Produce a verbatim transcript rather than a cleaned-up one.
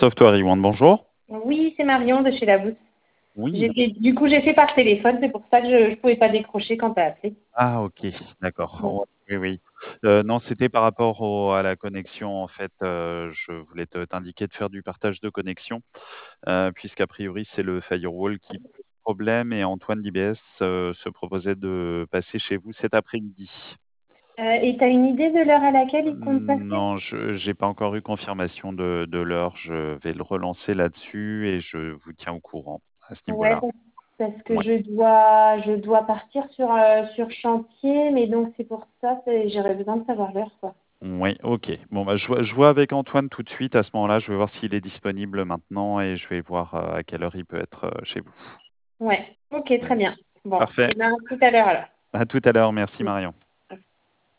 Software One, bonjour. Oui, c'est Marion de chez Labousse. Oui. J'ai fait- du coup, j'ai fait par téléphone, c'est pour ça que je ne pouvais pas décrocher quand tu as appelé. Ah OK, d'accord. Bon. Ouais, oui, oui. Heu, non, c'était par rapport au à la connexion en fait, heu, je voulais te t'indiquer de faire du partage de connexion, heu, puisqu'a priori c'est le firewall qui pose problème et Antoine d'I B S, heu, se proposait de passer chez vous cet après-midi. Euh, et tu as une idée de l'heure à laquelle il compte passer? Non, je j'ai pas encore eu confirmation de de l'heure. Je vais le relancer là-dessus et je vous tiens au courant à ce Ouais, niveau-là. parce parce que Ouais. je dois, je dois partir sur, euh, sur chantier, mais donc c'est pour ça, c'est- j'aurais besoin de savoir l'heure, quoi. Oui, OK. Bon, bah, je vois je vois avec Antoine tout de suite à ce moment-là. Je vais voir s'il est disponible maintenant et je vais voir, heu, à quelle heure il peut être, heu, chez vous. Ouais, ok, très bien. Bon, Parfait. et bien, à tout à l'heure alors. À tout à l'heure. Merci Marion.